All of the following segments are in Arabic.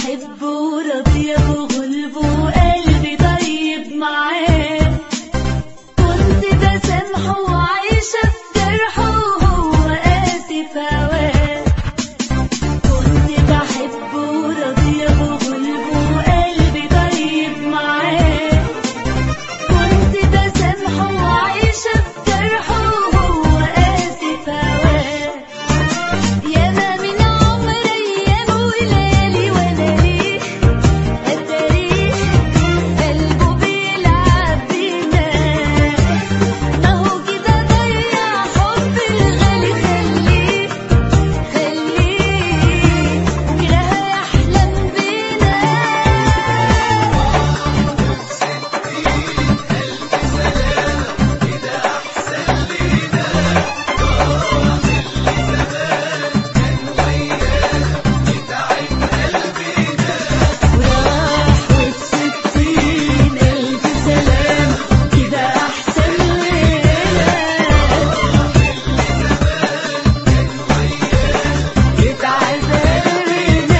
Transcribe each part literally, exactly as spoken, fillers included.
بحبه راضية بغلبه وقلبي طيب معاه، كنت بسامحه وعايشة في جرحه وهو قاسي في هواه. كنت بحبه راضية بغلبه وقلبي طيب معاه، كنت بسامحه وعايشة في جرحه وهو قاسي في هواه. ياما من عمر أيام وليالي وأنا ليه أتاريه قلبه بيلعب بينا، ما هو كده ضيع حب الغالي. خليه خليه وكده هيحلم بينا. وراح وبستين ألف سلامة كده أحسن لنا. اتعذبنا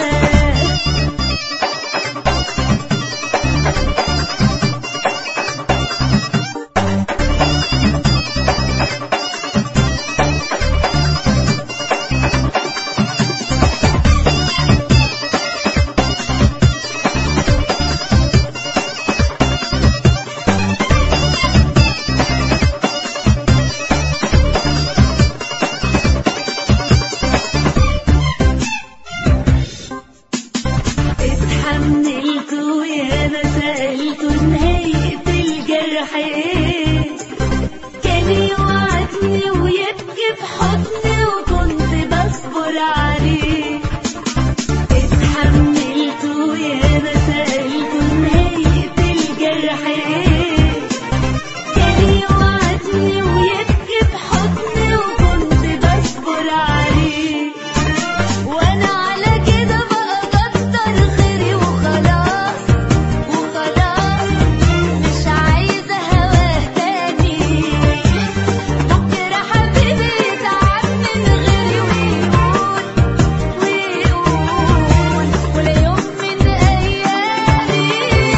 اتحملته ياما سألته نهاية الجرح ايه، كان يوعدني ويبكي في حضني وكنت بصبر عليه. اتحملته ياما سألته نهاية الجرح ايه، كان يوعدني ويبكي في حضني وكنت بصبر عليه. وانا على كده بقى كتر خيري وخلاص وخلاص، مش عايزة هواه تاني. بكرة حبيبي يتعب من غيري ويقول ويقول ولا يوم من أيامي.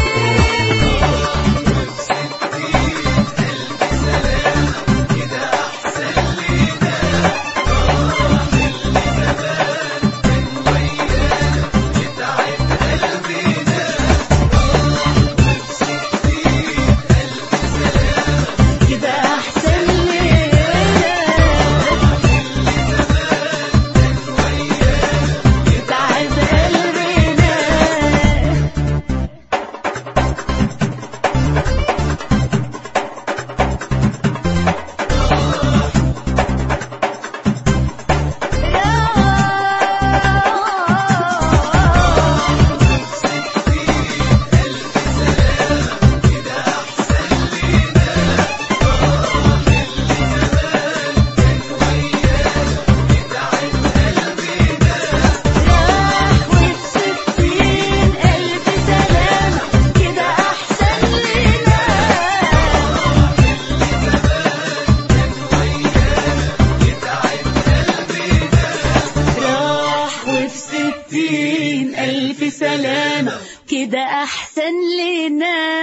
كده أحسن لنا. يتعب قلبنا. راح وبستين ألف سلامة كده أحسن لنا. راح وبستين ألف سلامة كده أحسن لنا.